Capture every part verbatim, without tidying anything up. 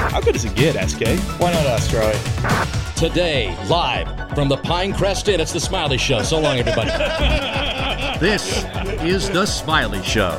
How good does it get, S K? Why not us, Charlie? Today, live from the Pinecrest Inn, it's The Smiley Show. So long, everybody. This is The Smiley Show.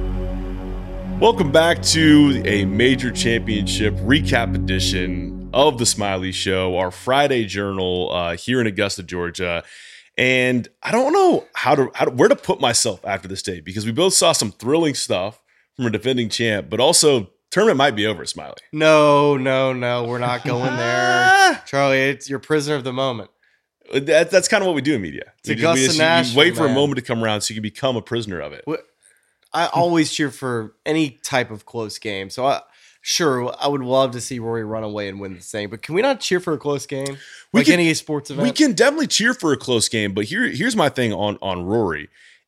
Welcome back to a major championship recap edition of The Smiley Show, our Friday journal uh, here in Augusta, Georgia. And I don't know how to, how to where to put myself after this day, because we both saw some thrilling stuff from a defending champ, but also tournament might be over, Smiley. No, no, no. We're not going there. Charlie, it's you're prisoner of the moment. That, that's kind of what we do in media. It's We just- we Augusta just- you National, wait for a man. moment to come around so you can become a prisoner of it. What- I always cheer for any type of close game. So, I, sure, I would love to see Rory run away and win the thing. But can we not cheer for a close game? We Like can- any sports event? We can definitely cheer for a close game, but here, here's my thing on, on Rory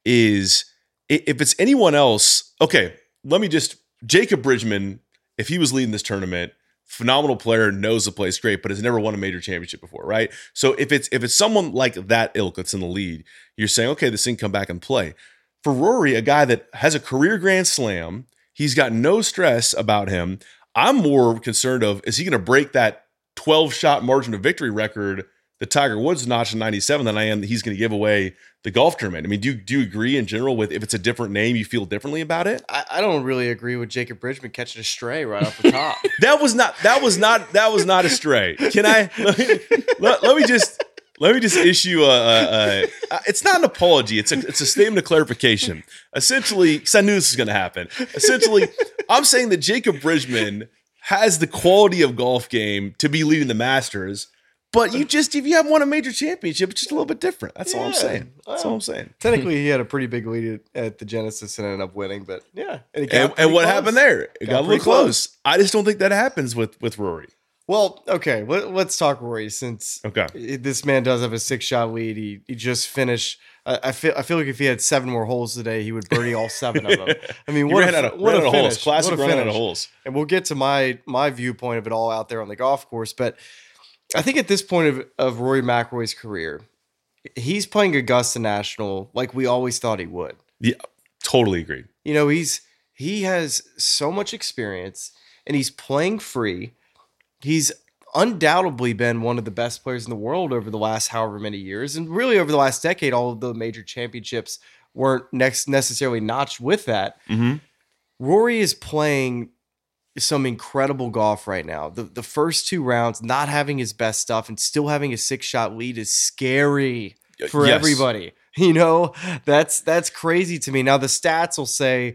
is i- if it's anyone else, okay, let me just, Jacob Bridgman, if he was leading this tournament, phenomenal player, knows the place great, but has never won a major championship before, right? So if it's if it's someone like that ilk that's in the lead, you're saying, okay, this thing come back and play. For Rory, a guy that has a career Grand Slam, he's got no stress about him. I'm more concerned of, is he going to break that twelve-shot margin of victory record that Tiger Woods notched in ninety-seven than I am that he's going to give away the golf tournament? I mean, do you, do you agree in general with if it's a different name, you feel differently about it? I, I don't really agree with Jacob Bridgman catching a stray right off the top. That was not that was not that was not a stray. Can I let me, let, let me just let me just issue a, a, a it's not an apology. It's a it's a statement of clarification. Essentially, because I knew this was going to happen. Essentially, I'm saying that Jacob Bridgman has the quality of golf game to be leading the Masters, but you just if you haven't won a major championship, it's just a little bit different. That's all I'm Yeah. saying. That's all I'm saying. Technically, he had a pretty big lead at at the Genesis and ended up winning. But yeah, and, it got And, and pretty what close. happened there? It got, Got a little pretty close. I just don't think that happens with with Rory. Well, okay, let, let's talk Rory since Okay. this man does have a six shot lead. He he just finished. I, I feel I feel like if he had seven more holes today, he would birdie all seven of them. I mean, He what ran a, out of, what ran a out of finish. holes. Classic What a run out of finish. holes. And we'll get to my my viewpoint of it all out there on the golf course. But I think at this point of, of Rory McIlroy's career, he's playing Augusta National like we always thought he would. Yeah, totally agreed. You know, he's he has so much experience and he's playing free. He's undoubtedly been one of the best players in the world over the last however many years. And really over the last decade, all of the major championships weren't next necessarily notched with that. Mm-hmm. Rory is playing some incredible golf right now. The the first two rounds, not having his best stuff and still having a six shot lead is scary for Yes. everybody. You know, that's that's crazy to me. Now the stats will say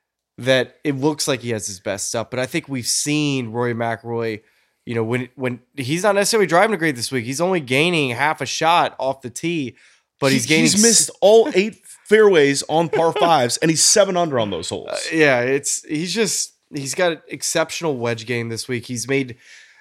that it looks like he has his best stuff, but I think we've seen Rory McIlroy, you know, when when he's not necessarily driving a great this week, he's only gaining half a shot off the tee, but he's gaining He's missed all eight fairways on par fives, and he's seven under on those holes. Uh, yeah, it's he's just he's got an exceptional wedge game this week. He's made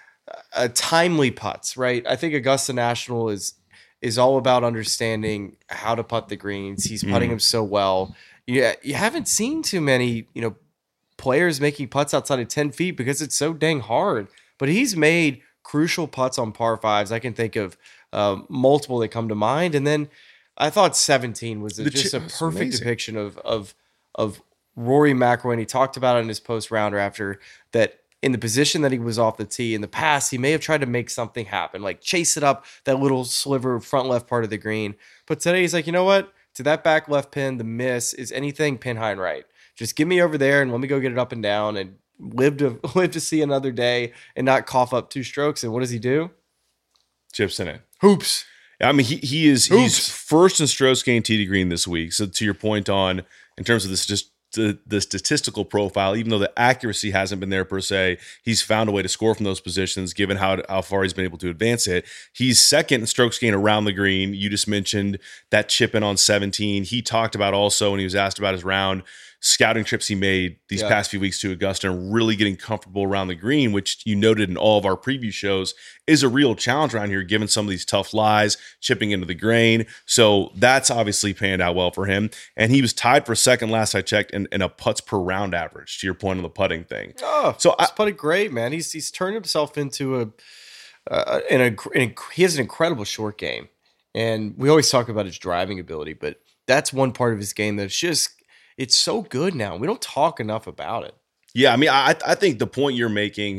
a timely putts, right? I think Augusta National is is all about understanding how to putt the greens. He's putting Mm. them so well. Yeah, you haven't seen too many, you know, players making putts outside of ten feet because it's so dang hard. But he's made crucial putts on par fives. I can think of uh, multiple that come to mind. And then I thought seventeen was a, The just chi- a that's perfect amazing. depiction of of of Rory McIlroy. And he talked about it in his post rounder after that. In the position that he was off the tee in the past, he may have tried to make something happen, like chase it up that little sliver front left part of the green. But today he's like, you know what? To that back left pin, the miss is anything pin high and right. Just get me over there and let me go get it up and down and live to live to see another day and not cough up two strokes. And what does he do? Chips in it. Hoops. I mean, he he is Oops. he's first in strokes gained tee to green this week. So to your point on in terms of this just the, the statistical profile, even though the accuracy hasn't been there per se, he's found a way to score from those positions. Given how how far he's been able to advance it, he's second in strokes gained around the green. You just mentioned that chip in on seventeen. He talked about also when he was asked about his round scouting trips he made these Yeah. past few weeks to Augusta and really getting comfortable around the green, which you noted in all of our preview shows is a real challenge around here, given some of these tough lies, chipping into the grain. So that's obviously panned out well for him. And he was tied for second last I checked in, in a putts per round average, to your point on the putting thing. Oh, So so I- he's putted great, man. He's he's turned himself into a, uh, in a, in a he has an incredible short game, and we always talk about his driving ability, but that's one part of his game that's just it's so good now. We don't talk enough about it. Yeah, I mean, I I think the point you're making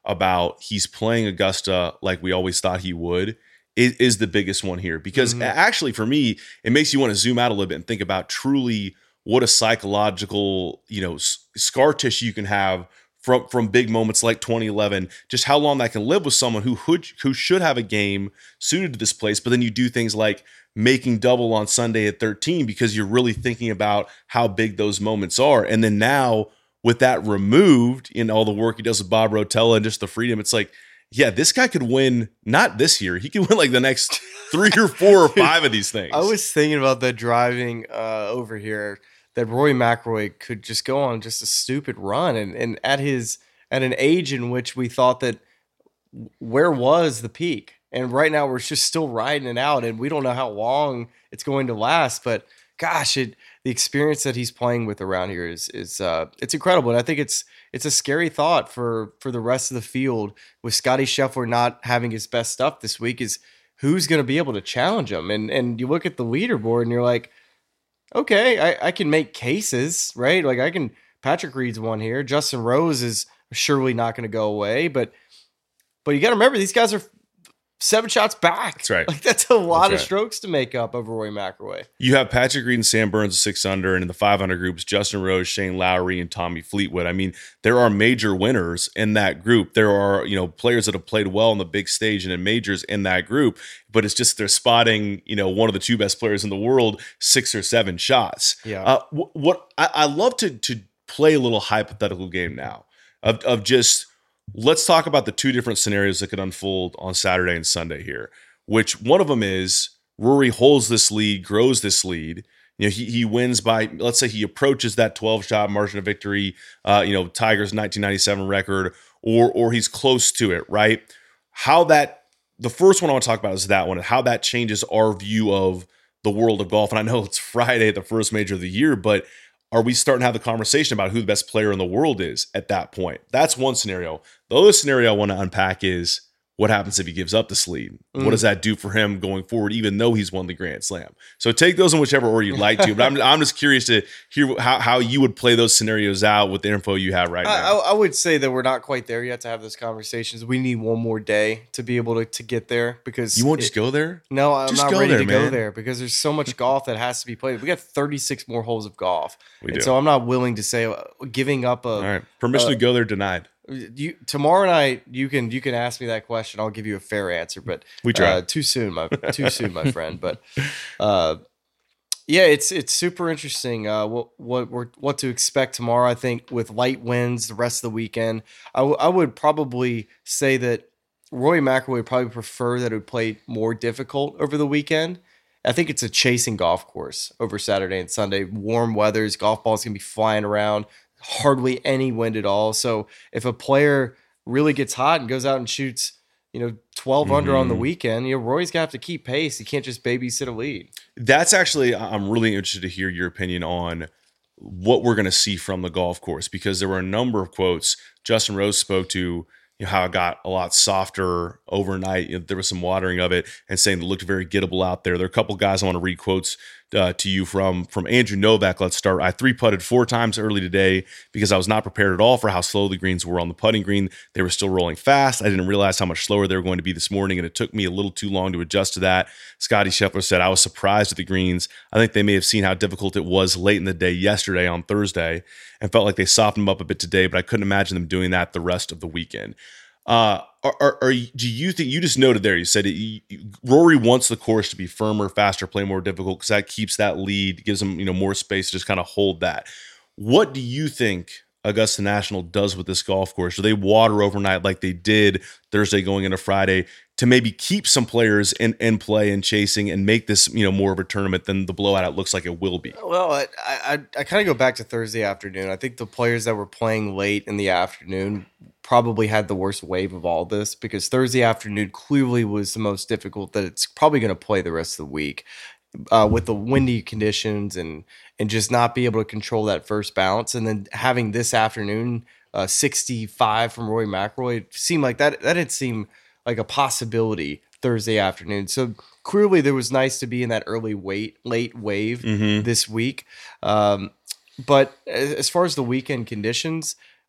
about he's playing Augusta like we always thought he would is, is the biggest one here. Because mm-hmm. actually, for me, it makes you want to zoom out a little bit and think about truly what a psychological, you know, scar tissue you can have from from big moments like twenty eleven, just how long that can live with someone who who, who should have a game suited to this place, but then you do things like making double on Sunday at thirteen because you're really thinking about how big those moments are. And then now with that removed in all the work he does with Bob Rotella and just the freedom, it's like, yeah, this guy could win not this year. He could win like the next three or four or five of these things. I was thinking about that driving uh, over here, that Rory McIlroy could just go on just a stupid run. And, and at his at an age in which we thought that where was the peak? And right now we're just still riding it out, and we don't know how long it's going to last. But gosh, it the experience that he's playing with around here is is uh, it's incredible. And I think it's it's a scary thought for for the rest of the field with Scotty Scheffler not having his best stuff this week. Is who's going to be able to challenge him? And and you look at the leaderboard and you're like, okay, I, I can make cases, right? Like I can. Patrick Reed's one here. Justin Rose is surely not going to go away, but but you got to remember these guys are seven shots back. That's right. Like that's a lot that's of right. strokes to make up over Rory McIlroy. You have Patrick Reed and Sam Burns at six under, and in the five under groups, Justin Rose, Shane Lowry, and Tommy Fleetwood. I mean, there are major winners in that group. There are, you know, players that have played well on the big stage and in majors in that group, but it's just they're spotting, you know, one of the two best players in the world, six or seven shots. Yeah. Uh, what, what I, I love to to play a little hypothetical game now of of just. Let's talk about the two different scenarios that could unfold on Saturday and Sunday here, which one of them is Rory holds this lead, grows this lead. You know, he he wins by, let's say he approaches that twelve-shot margin of victory, uh, you know, Tiger's nineteen ninety-seven record, or or he's close to it, right? How that, the first one I want to talk about is that one, and how that changes our view of the world of golf. And I know it's Friday, the first major of the year, but are we starting to have the conversation about who the best player in the world is at that point? That's one scenario. The other scenario I want to unpack is what happens if he gives up this lead? Mm. What does that do for him going forward, even though he's won the Grand Slam? So take those in whichever order you'd like to, but I'm, I'm just curious to hear how, how you would play those scenarios out with the info you have right now. I, I would say that we're not quite there yet to have those conversations. We need one more day to be able to, to get there because you won't it, just go there? No, I'm just not ready there, to man. go there because there's so much golf that has to be played. We got thirty-six more holes of golf. We and do. so I'm not willing to say uh, giving up a All right. Permission uh, to go there denied. You tomorrow night you can you can ask me that question. I'll give you a fair answer, but we try uh, too soon, my too soon, my friend. But uh, yeah, it's it's super interesting. Uh, what what we're, what to expect tomorrow? I think with light winds the rest of the weekend. I, w- I would probably say that Rory McIlroy would probably prefer that it would play more difficult over the weekend. I think it's a chasing golf course over Saturday and Sunday. Warm weathers, golf balls can be flying around. Hardly any wind at all. So if a player really gets hot and goes out and shoots, you know, twelve mm-hmm. under on the weekend, you know, Rory's gonna have to keep pace. He can't just babysit a lead. That's actually, I'm really interested to hear your opinion on what we're going to see from the golf course, because there were a number of quotes Justin Rose spoke to, you know, how it got a lot softer overnight. You know, there was some watering of it, and saying it looked very gettable out there. There are a couple guys I want to read quotes uh, to you from from Andrew Novak. Let's start. I three putted four times early today because I was not prepared at all for how slow the greens were on the putting green. They were still rolling fast. I didn't realize how much slower they were going to be this morning, and it took me a little too long to adjust to that. Scotty Scheffler said, I was surprised at the greens. I think they may have seen how difficult it was late in the day yesterday on Thursday and felt like they softened them up a bit today, but I couldn't imagine them doing that the rest of the weekend. Uh, are, are, are do you think, you just noted there, you said it, you, Rory wants the course to be firmer, faster, play more difficult because that keeps that lead, gives him, you know, more space to just kind of hold that. What do you think Augusta National does with this golf course? Do they water overnight like they did Thursday going into Friday to maybe keep some players in, in play and chasing and make this, you know, more of a tournament than the blowout it looks like it will be? Well, I I, I kind of go back to Thursday afternoon. I think the players that were playing late in the afternoon probably had the worst wave of all this, because Thursday afternoon clearly was the most difficult that it's probably going to play the rest of the week uh, with the windy conditions and and just not be able to control that first bounce. And then having this afternoon uh, sixty-five from Rory McIlroy, it seemed like that that had seemed like a possibility Thursday afternoon. So clearly there was nice to be in that early wait, late wave mm-hmm. this week. Um, but as far as the weekend conditions,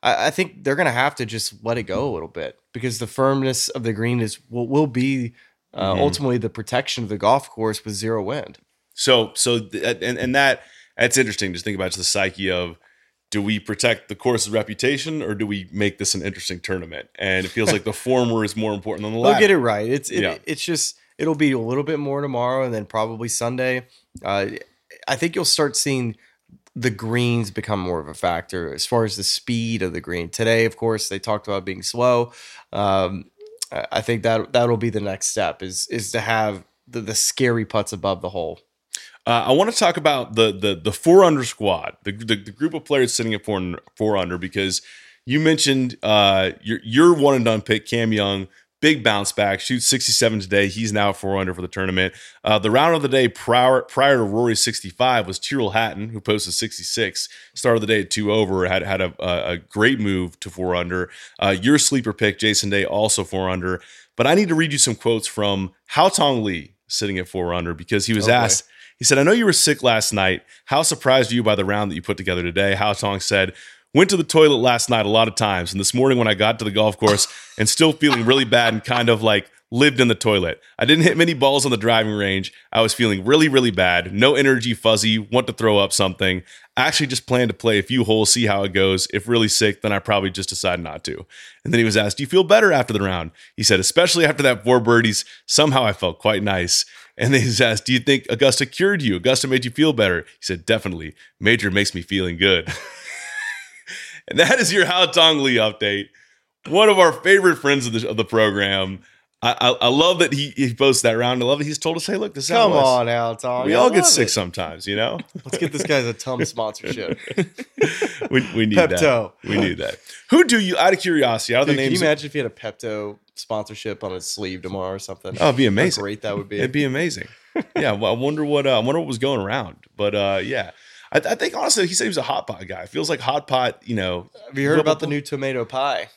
I, I think they're going to have to just let it go a little bit because the firmness of the green is will, will be uh, Mhm. ultimately the protection of the golf course with zero wind. So, so, th- and, and that, that's interesting. Just think about just the psyche of, do we protect the course's reputation or do we make this an interesting tournament? And it feels like the former is more important than the They'll latter. get it right. It's it, Yeah. it's just it'll be a little bit more tomorrow and then probably Sunday. Uh, I think you'll start seeing the greens become more of a factor as far as the speed of the green. Today, of course, they talked about being slow. Um, I I think that that'll be the next step is is to have the, the scary putts above the hole. Uh, I want to talk about the the the four under squad, the, the the group of players sitting at four four under, because you mentioned uh, your your one and done pick Cam Young, big bounce back, shoots sixty-seven today. He's now four under for the tournament. Uh, the round of the day prior prior to Rory's sixty-five was Tyrrell Hatton, who posted sixty-six. Started the day at two over, had had a, a, a great move to four under. Uh, your sleeper pick, Jason Day, also four under. But I need to read you some quotes from Hao Tong Lee sitting at four under because he was Oh, boy. asked. He said, I know you were sick last night. How surprised are you by the round that you put together today? Hao Tong said, went to the toilet last night a lot of times. And this morning when I got to the golf course and still feeling really bad and kind of like lived in the toilet. I didn't hit many balls on the driving range. I was feeling really, really bad. No energy, fuzzy, want to throw up something. I actually just plan to play a few holes, see how it goes. If really sick, then I probably just decide not to. And then he was asked, do you feel better after the round? He said, especially after that four birdies, somehow I felt quite nice. And then he was asked, do you think Augusta cured you? Augusta made you feel better? He said, definitely. Major makes me feeling good. And that is your Hao Tong Lee update. One of our favorite friends of the, of the program. I, I, I love that he, he posts that round. I love that he's told us, hey, look, this is how Come it was. on, Al Tom. We I all get love sick it. sometimes, you know? Let's get this guy's a Tum sponsorship. we, we need Pepto. that. We need that. Who do you, out of curiosity, out of Dude, the can names? you imagine if he had a Pepto sponsorship on his sleeve tomorrow or something? Oh, it'd be amazing. How great that would be. It'd be amazing. Yeah, well, I wonder what uh, I wonder what was going around. But uh, yeah, I, I think honestly, he said he was a hot pot guy. It feels like hot pot. You know, Have you heard about the new tomato pie?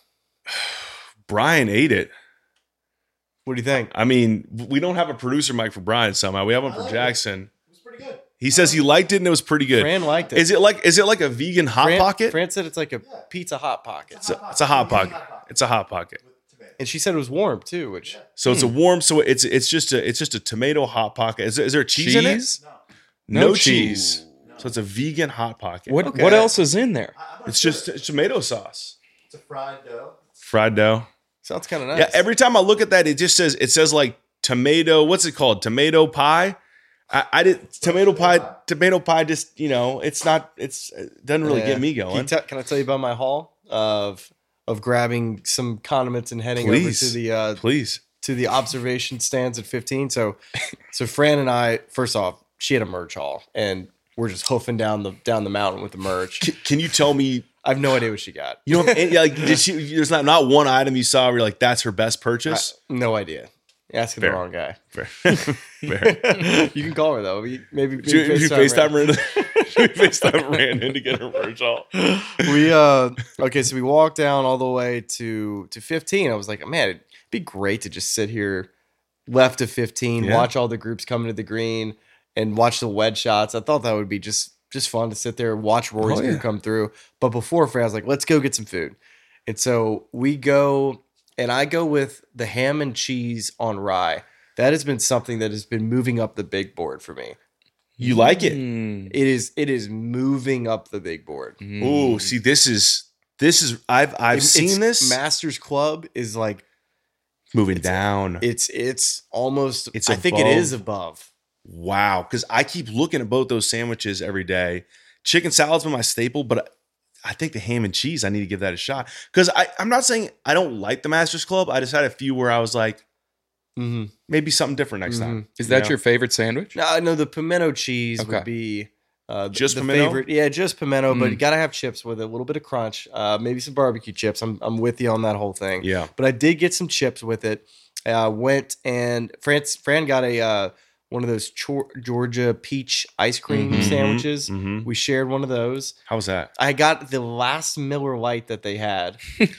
Brian ate it. What do you think? I mean, we don't have a producer mic for Brian somehow. We have one for Jackson. It was pretty good. He says he liked it and it was pretty good. Fran liked it. Is it like is it like a vegan hot Fran, pocket? Fran said it's like a pizza hot pocket. It's a, it's a hot pocket. It's a hot pocket. And she said it was warm too, which So it's a warm. So it's it's just a it's just a tomato hot pocket. Is there, is there cheese, in it? Cheese? No, No cheese. cheese. So it's a vegan hot pocket. What Okay. what else is in there? It's just it's tomato sauce. It's a fried dough. Fried dough. sounds kind of nice. Yeah. Every time I look at that, it just says it says like tomato. What's it called? Tomato pie. I, I did tomato pie. Tomato pie. Just you know, it's not. It's it doesn't really Yeah. get me Can, going. you te- can I tell you about my haul of of grabbing some condiments and heading Please. over to the uh, Please. to the observation stands at fifteen. So, so Fran and I, first off, she had a merch haul, and we're just hoofing down the down the mountain with the merch. Can, can you tell me? I have no idea what she got. You know, like did she? There's not not one item you saw where you're like that's her best purchase. I- no idea. You're asking Fair. the wrong guy. Fair. Fair. You can call her though. We- Maybe, maybe Should we FaceTime FaceTime her? in- Should we FaceTime ran in to get her merch all? we uh okay, so we walked down all the way to to fifteen. I was like, man, it'd be great to just sit here left of fifteen, Yeah. watch all the groups coming to the green and watch the wedge shots. I thought that would be just just fun to sit there and watch Rory's Oh, yeah. group come through. But before Fran, I was like, let's go get some food. And so we go and I go with the ham and cheese on rye. That has been something that has been moving up the big board for me. You like it? Mm. It is it is moving up the big board. Ooh, see, this is this is I've I've It- seen it's- this Masters Club is like moving down. it's it's almost It's I think it above. is above. Wow, because I keep looking at both those sandwiches every day. Chicken salad's been my staple, but I think the ham and cheese, I need to give that a shot. Because I'm not saying I don't like the Masters Club. I just had a few where I was like, Mm-hmm. maybe something different next time. Is You that know? your favorite sandwich? No, no, the pimento cheese Okay. would be uh, the, Just the pimento? favorite. Yeah, just pimento, but Mm. you gotta have chips with it, a little bit of crunch, uh, maybe some barbecue chips. I'm I'm with you on that whole thing. Yeah. But I did get some chips with it. Uh, went and Fran Fran got a uh, one of those Chor- Georgia peach ice cream Mhm. sandwiches. Mhm. We shared one of those. How was that? I got the last Miller Lite that they had.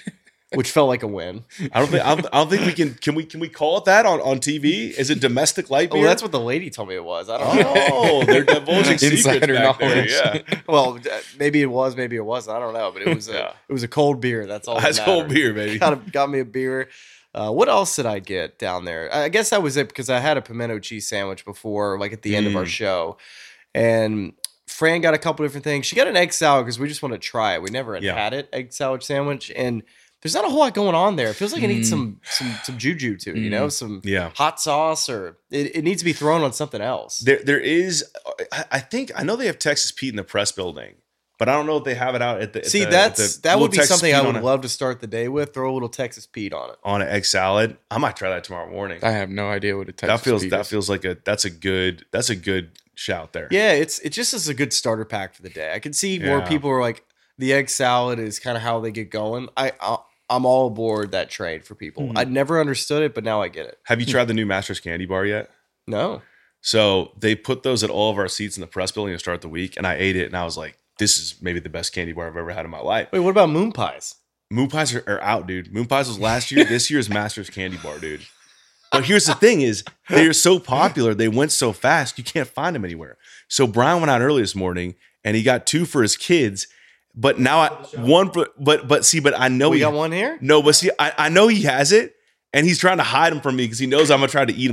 which felt like a win. I don't think I don't, I don't think we can. Can we? Can we call it that on, on T V? Is it domestic light beer? Oh, that's what the lady told me it was. I don't know. Oh, they're divulging secrets Insider back there. knowledge. Yeah, Well, maybe it was, maybe it wasn't. I don't know, but it was a Yeah. it was a cold beer. That's all. that's that cold mattered. beer, baby. Got, a, got me a beer. Uh, what else did I get down there? I guess that was it because I had a pimento cheese sandwich before, like at the end of our Mm. show, and Fran got a couple different things. She got an egg salad because we just want to try it. We never had Yeah. had it, egg salad sandwich, and there's not a whole lot going on there. It feels like it needs Mm. some some some juju to it, you know, some Yeah. hot sauce, or it, it needs to be thrown on something else. There, there is. I- I think I know they have Texas Pete in the press building, but I don't know if they have it out at the. at See, the- at that's the that would little be Texas something Pete I on would a- love to start the day with. Throw a little Texas Pete on it. on an egg salad. I might try that tomorrow morning. I have no idea what a Texas that feels Pete that is. feels like a that's a good that's a good shout there. Yeah, it's it just is a good starter pack for the day. I can see more Yeah. people are like the egg salad is kind of how they get going. I, I I'm all aboard that trade for people. Mhm. I never understood it, but now I get it. Have you tried the new Masters candy bar yet? No, So they put those at all of our seats in the press building to start the week, and I ate it, and I was like, "This is maybe the best candy bar I've ever had in my life." wait, what about moon pies? Moon pies are, are out, dude. Moon pies was last year. This year's Masters candy bar, dude. But here's the thing: is they are so popular, they went so fast, you can't find them anywhere. So Brian went out early this morning, and he got two for his kids. But now I one, but but but see, but I know We he got one here. No, but see, I, I know he has it, and he's trying to hide them from me because he knows I'm gonna try to eat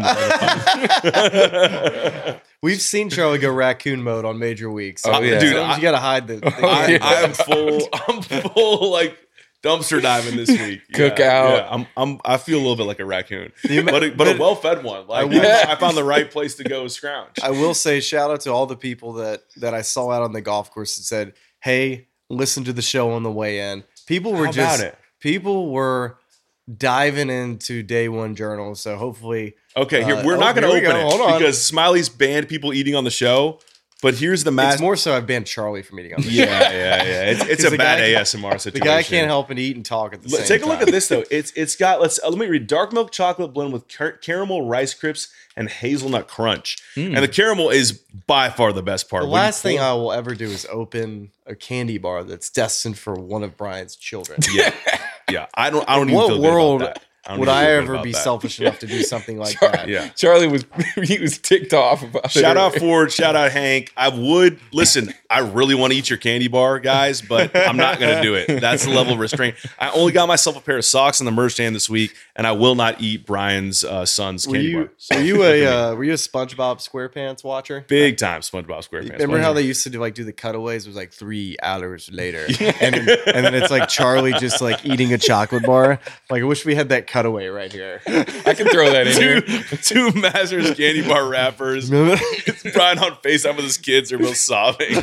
them. We've seen Charlie go raccoon mode on major weeks. Oh, yeah. Dude, Sometimes I- you gotta hide the. the I, yeah. I am full. I'm full like dumpster diving this week. Cook Yeah, out. Yeah, I'm. I'm. I feel a little bit like a raccoon, You ma- but a, but a but- well fed one. Like will- I found the right place to go scrounge. I will say shout out to all the people that that I saw out on the golf course that said, "Hey, listen to the show on the way in." People were How just about it? people were diving into day one journals. So hopefully, Okay, here Uh, we're oh, not going to here we open go. it Hold on. because Smiley's banned people eating on the show. But here's the it's math. more so I've banned Charlie from eating on the Yeah, show. yeah, yeah. It's, it's 'Cause a the bad guy- A S M R The situation. guy can't help but eat and talk at the Look- same Take a look time. at this though. It's it's got let's uh, let me read dark milk chocolate blend with car- caramel rice crisps and hazelnut crunch. And the caramel is by far the best part. The When you last thing pull- I will ever do is open a candy bar that's destined for one of Brian's children. yeah, yeah. I don't I don't In even what feel good world about that. I don't Would even I feel good ever about be that. selfish enough to do something like Char- that? Yeah. Charlie was he was ticked off about it. Shout out Ford, shout out Hank. I would listen. I really want to eat your candy bar, guys, but I'm not going to do it. That's the level of restraint. I only got myself a pair of socks in the merch stand this week, and I will not eat Brian's uh, son's Were candy you bar. So- were you a uh, were you a SpongeBob SquarePants watcher? Big time SpongeBob SquarePants. Remember how they used to do like do the cutaways? It was like three hours later, and then, and then it's like Charlie just like eating a chocolate bar. Like I wish we had that cutaway right here. I can throw that in two, here. two Masters candy bar wrappers. It's Brian on FaceTime with his kids. They're both sobbing.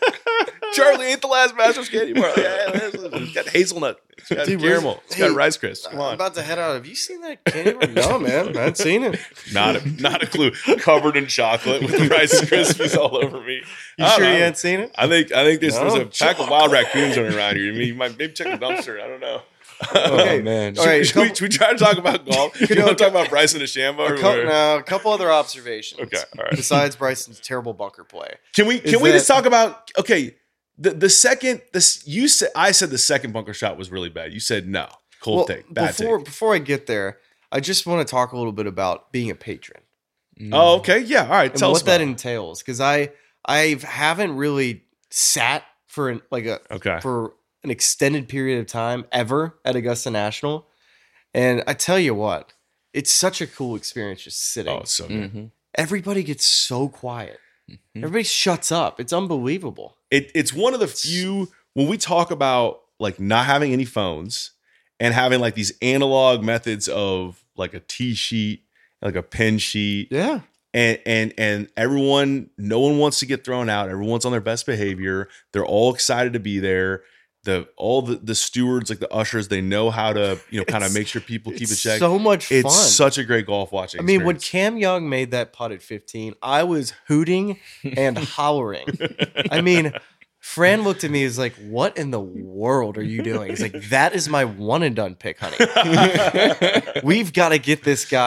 Charlie ate the last Masters candy bar. Yeah, it's got hazelnut. It's got Dude, where's- caramel. It's got hey, rice crisps. Come I'm on. about to head out. Have you seen that candy bar? No, man, I haven't seen it. Not a, not a clue. Covered in chocolate with Rice Krispies all over me. You I don't sure you know. hadn't seen it? I think I think there's, No, there's a pack of wild raccoons running around here. I mean, you might maybe check the dumpster. I don't know. Okay, Oh man. All right, Should, we, should we try to talk about golf? You no, want to talk about Bryson DeChambeau? A, or- cou- no, a couple other observations. Okay, all right. Besides Bryson's terrible bunker play, Can we Is can we just that- talk about okay? The the second this you said I said the second bunker shot was really bad. You said no. Cold well, take. Bad before take. before I get there, I just want to talk a little bit about being a patron Oh, okay. Yeah. All right. and Tell what us about that it. entails, because I I haven't really sat for an, like a Okay. for an extended period of time ever at Augusta National, and I tell you what, it's such a cool experience just sitting. Oh, it's so good. Mhm. Everybody gets so quiet. Mm-hmm. Everybody shuts up. It's unbelievable. It, it's one of the few when we talk about like not having any phones and having like these analog methods of like a T sheet, like a pen sheet, Yeah. and and and everyone, no one wants to get thrown out. Everyone's on their best behavior. They're all excited to be there. The all the the stewards, like the ushers, they know how to you know kind of It's- make sure people keep a It's check. so much it's fun. such a great golf watching. I mean, when experience. Cam Young made that putt at fifteen, I was hooting and hollering. I mean, Fran looked at me as like, "What in the world are you doing?" He's like, "That is my one and done pick, honey. We've got to get this guy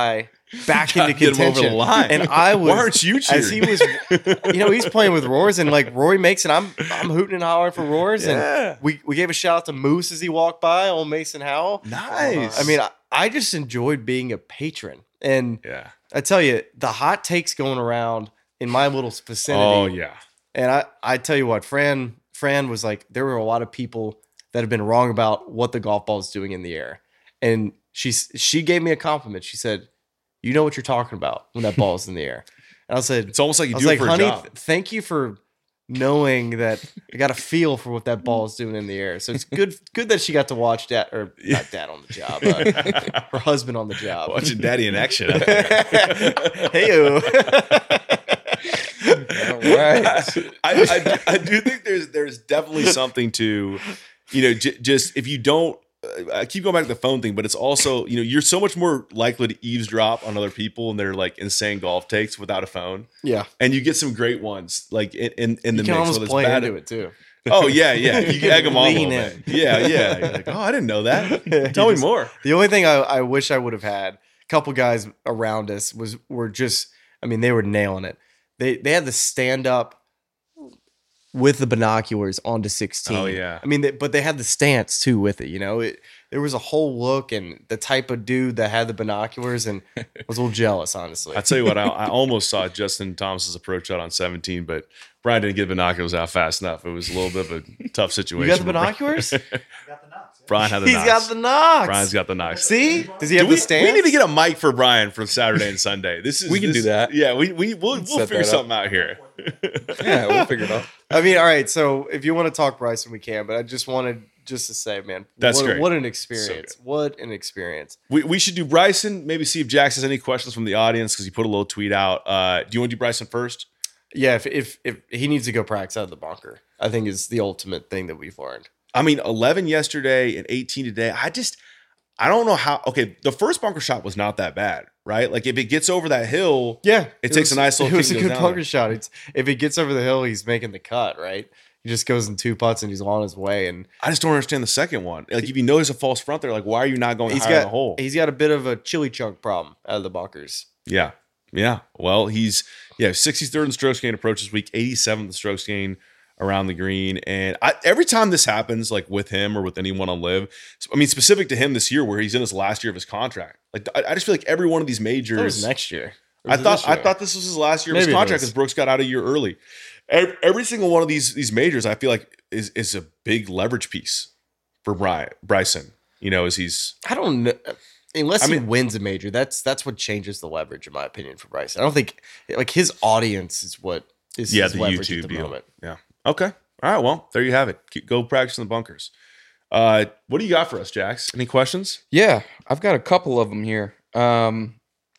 back Gotta into get him over contention. the line. And I was, Why aren't you as he was, you know, he's playing with roars, and like Rory makes it. I'm I'm hooting and hollering for roars, Yeah. and we we gave a shout out to Moose as he walked by, old Mason Howell. Nice. I mean, I, I just enjoyed being a patron, and yeah. I tell you, the hot takes going around in my little vicinity. Oh yeah. And I, I tell you what, Fran, Fran was like, there were a lot of people that have been wrong about what the golf ball is doing in the air. And she, she gave me a compliment. She said, you know what you're talking about when that ball is in the air. And I said, It's almost like you I do was it like, for honey, a job. th- thank you for knowing that I got a feel for what that ball is doing in the air. So it's good, good that she got to watch dad, or not dad on the job, uh, her husband on the job. Watching daddy in action out there. Hey-o. All right. I, I, I do think there's there's definitely something to, you know, j- just if you don't, uh, I keep going back to the phone thing, but it's also, you know, you're so much more likely to eavesdrop on other people and their like insane golf takes without a phone, Yeah. and you get some great ones like in in, in the You can mix. almost whether it's play bad- into it too. Oh yeah, yeah, you can egg them on a Lean little in. bit. Yeah, yeah. You're like, oh, I didn't know that. Tell You me just- more. The only thing I, I wish I would have had, a couple guys around us was were just, I mean, they were nailing it. They they had the stand up with the binoculars onto sixteen. Oh, yeah. I mean, they, but they had the stance too with it. You know, it there was a whole look and the type of dude that had the binoculars, and I was a little jealous, honestly. I tell you what, I, I almost saw Justin Thomas's approach shot on seventeen, but Brian didn't get binoculars out fast enough. It was a little bit of a tough situation. You got the for Brian. binoculars? Brian had the He's knocks. got the knocks. Brian's got the knocks. See? Does he Do have we, the stance? we need to get a mic for Brian for Saturday and Sunday. This is We can this- do that. Yeah, we we we'll, we'll Set figure that up. something out here. Yeah, we'll figure it out. I mean, all right. So if you want to talk Bryson, we can. But I just wanted just to say, man, That's what, great. what an So experience! good. what an experience! We we should do Bryson. Maybe see if Jax has any questions from the audience because he put a little tweet out. Uh, do you want to do Bryson first? Yeah, if, if if he needs to go practice out of the bunker, I think is the ultimate thing that we've learned. I mean, eleven yesterday and eighteen today. I just, I don't know how. Okay, the first bunker shot was not that bad, right? Like if it gets over that hill, Yeah, It takes a nice little It was kick a and good goes down bunker there. shot. It's if he gets over the hill, he's making the cut. Right, he just goes in two putts and he's on his way. And I just don't understand the second one. Like if you know there's a false front there, like why are you not going he's higher in got the hole? he's got a bit of a chili chunk problem out of the bunkers. Yeah. Yeah. Well, he's yeah, sixty-third in strokes gain approach this week, eighty-seventh in strokes gain around the green. And I, every time this happens, like with him or with anyone on Live, I mean, specific to him this year where he's in his last year of his contract. Like I, I just feel like every one of these That majors was next year. Or I was it thought this I year? thought this was his last year of Maybe his it contract is. because Brooks got out a year early. Every, every single one of these these majors, I feel like is is a big leverage piece for Bry, Bryson. You know, as he's I don't know. Unless I he mean- wins a major, that's that's what changes the leverage, in my opinion, for Bryson. I don't think like his audience is what is yeah his the leverage YouTube at the deal. moment. Yeah. Okay. All right. Well, there you have it. Keep, go practice in the bunkers. Uh, what do you got for us, Jax? Any questions? Yeah, I've got a couple of them here. Um,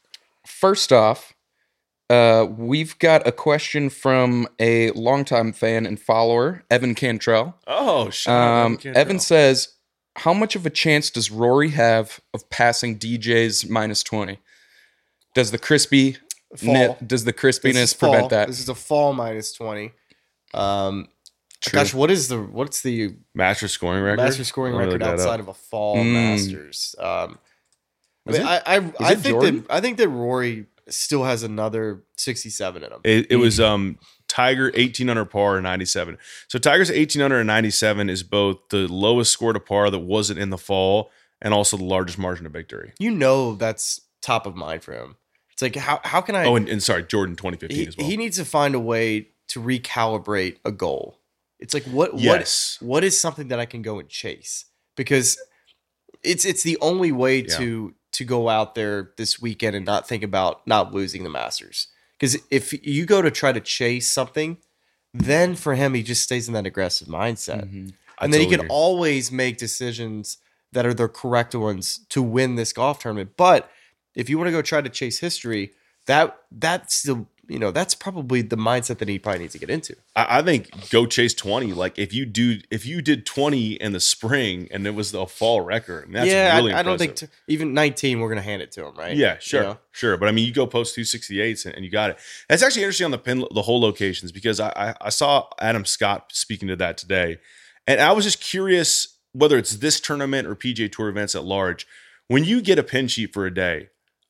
first off, uh, we've got a question from a longtime fan and follower, Evan Cantrell. Oh, shit. Um, Evan says, how much of a chance does Rory have of passing D J's minus twenty? Does the crispy Fall. nip, does the This is crispiness fall. prevent that? This is a fall minus twenty. Um, True. gosh, what is the what's the master scoring record. master scoring Let me record look that outside up. of a fall Mm. Masters? Um, I, Is mean, it- I I, I it think Jordan? that I think that Rory still has another sixty-seven in him. It, it was um Tiger eighteen under par and ninety-seven. So Tiger's eighteen under and ninety-seven is both the lowest score to par that wasn't in the fall and also the largest margin of victory. You know that's top of mind for him. It's like how how can I? Oh, and, and sorry, Jordan twenty fifteen he, as well. he needs to find a way to recalibrate a goal. It's like what Yes. what what is something that I can go and chase, because it's it's the only way Yeah. to to go out there this weekend and not think about not losing the Masters. Because if you go to try to chase something, then for him he just stays in that aggressive mindset, Mhm. I and then he totally can agree. always make decisions that are the correct ones to win this golf tournament. But if you want to go try to chase history, that that's the you know that's probably the mindset that he probably needs to get into. I, I think go chase twenty. Like if you do, if you did twenty in the spring and it was the fall record, I mean, that's yeah, really I, I don't think impressive. t- even nineteen we're gonna hand it to him, right? Yeah, sure, You know? sure. But I mean, you go post two sixty-eights and, and you got it. That's actually interesting on the pin, the whole locations, because I, I I saw Adam Scott speaking to that today, and I was just curious whether it's this tournament or P G A Tour events at large. When you get a pin sheet for a day,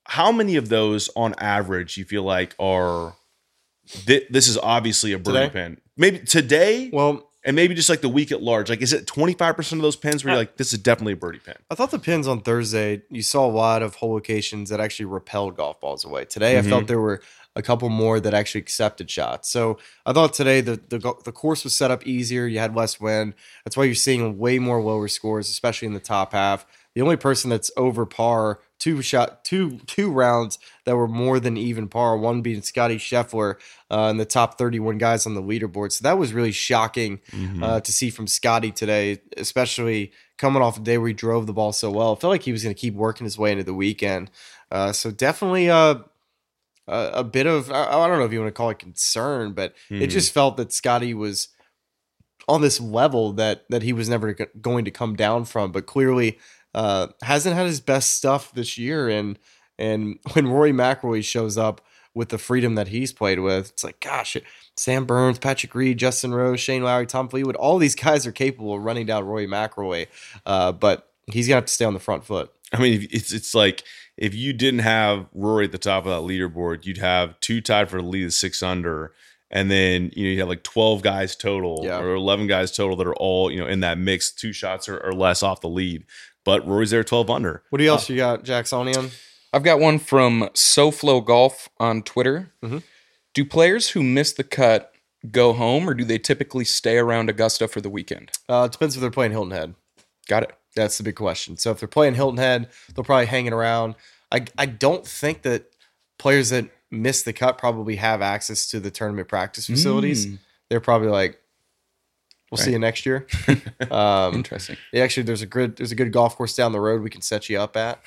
how many of those on average you feel like are th- this is obviously a birdie Today? pin? Maybe today, Well, and maybe just like the week at large. Like, is it twenty-five percent of those pins where you're like, this is definitely a birdie pin? I thought the pins on Thursday, you saw a lot of hole locations that actually repelled golf balls away. Today, Mhm. I felt there were a couple more that actually accepted shots. So I thought today the, the go- the course was set up easier. You had less wind. That's why you're seeing way more lower scores, especially in the top half. The only person that's over par, two shot, two two rounds that were more than even par, one being Scotty Scheffler uh, in the top thirty-one guys on the leaderboard. So that was really shocking Mhm. uh, to see from Scotty today, especially coming off a day where he drove the ball so well. It felt like he was going to keep working his way into the weekend. Uh, so definitely uh, a, a bit of, I, I don't know if you want to call it concern, but it Mhm. just felt that Scotty was on this level that that he was never go- going to come down from, but clearly uh, hasn't had his best stuff this year. And and when Rory McIlroy shows up with the freedom that he's played with, it's like, gosh, Sam Burns, Patrick Reed, Justin Rose, Shane Lowry, Tom Fleetwood, all these guys are capable of running down Rory McIlroy, uh, but he's gonna have to stay on the front foot. I mean, it's it's like if you didn't have Rory at the top of that leaderboard, you'd have two tied for the lead at six under, and then you know you have like twelve guys total Yeah. or eleven guys total that are all you know in that mix, two shots or, or less off the lead. But Rory's there twelve under. What else you got, Jacksonian? I've got one from SoFlo Golf on Twitter. Mhm. Do players who miss the cut go home, or do they typically stay around Augusta for the weekend? Uh, it depends if they're playing Hilton Head. Got it. That's the big question. So if they're playing Hilton Head, they'll probably hanging around. I I don't think that players that miss the cut probably have access to the tournament practice facilities. Mm. They're probably like, we'll see Right. you next year. um, Interesting. yeah, actually, there's a good there's a good golf course down the road we can set you up at.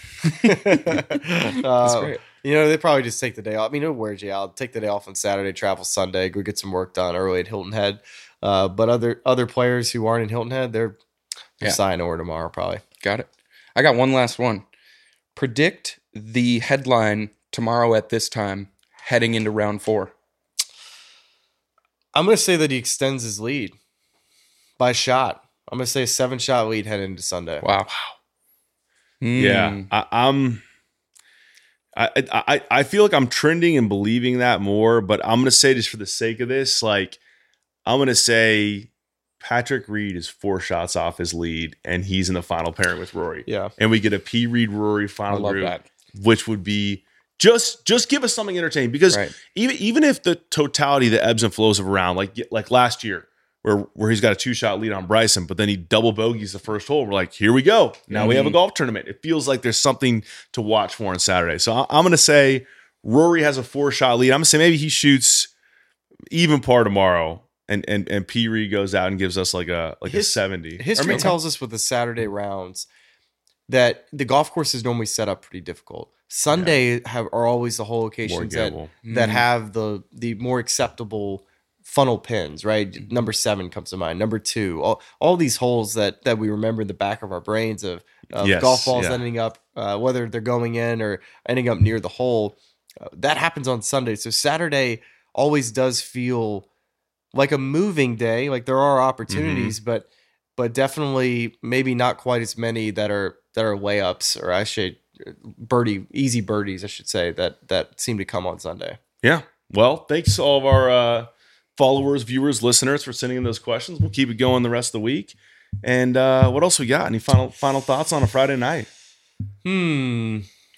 That's Uh, great. You know, they probably just take the day off. I mean, it wears you out. Take the day off on Saturday, travel Sunday, go get some work done early at Hilton Head. Uh, but other other players who aren't in Hilton Head, they're, they're Yeah. signing over tomorrow probably. Got it. I got one last one. Predict the headline tomorrow at this time heading into round four. I'm going to say that he extends his lead by a shot. I'm going to say a seven shot lead heading into Sunday. Wow. Yeah, Mm. I, I'm. I, I I feel like I'm trending and believing that more, but I'm gonna say just for the sake of this, like I'm gonna say Patrick Reed is four shots off his lead, and he's in the final pairing with Rory. Yeah. And we get a P Reed Rory I final love group, that. which would be just just give us something entertaining because Right. even even if the totality, the ebbs and flows of a round, like like last year. Where, where he's got a two shot lead on Bryson, but then he double bogeys the first hole. We're like, here we go. Now we have a Mhm. golf tournament. It feels like there's something to watch for on Saturday. So I, I'm going to say Rory has a four shot lead. I'm going to say maybe he shoots even par tomorrow, and and and P Reed goes out and gives us like a like His- a seventy. History Or maybe- tells us with the Saturday rounds that the golf course is normally set up pretty difficult. Sunday have are always the hole more locations that, gamble. that Mhm. have the the more acceptable funnel pins, right? Number seven comes to mind. Number two, all, all these holes that that we remember in the back of our brains of, of Yes, golf balls yeah. ending up, uh, whether they're going in or ending up near the hole. Uh, that happens on Sunday. So Saturday always does feel like a moving day. Like there are opportunities, Mm-hmm. but but definitely maybe not quite as many that are that are layups or I should birdie easy birdies, I should say, that that seem to come on Sunday. Yeah. Well, thanks to all of our uh, followers, viewers, listeners for sending in those questions. We'll keep it going the rest of the week. And uh, what else we got? Any final final thoughts on a Friday night? Hmm.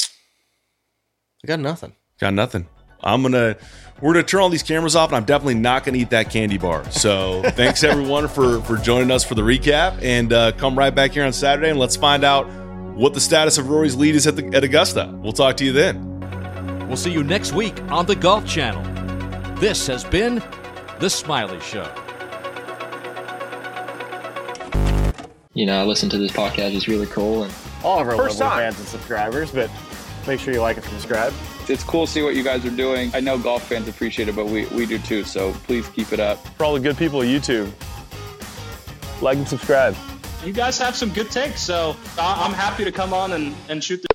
I got nothing. Got nothing. I'm gonna we're gonna turn all these cameras off, and I'm definitely not gonna eat that candy bar. So thanks everyone for for joining us for the recap, and uh, come right back here on Saturday, and let's find out what the status of Rory's lead is at the at Augusta. We'll talk to you then. We'll see you next week on the Golf Channel. This has been The Smiley Show. You know, I listen to this podcast. It's really cool. And all of our First lovely time. fans and subscribers, but make sure you like and subscribe. It's cool to see what you guys are doing. I know golf fans appreciate it, but we, we do too. So please keep it up. For all the good people at YouTube, like and subscribe. You guys have some good takes, so I- I'm happy to come on and, and shoot the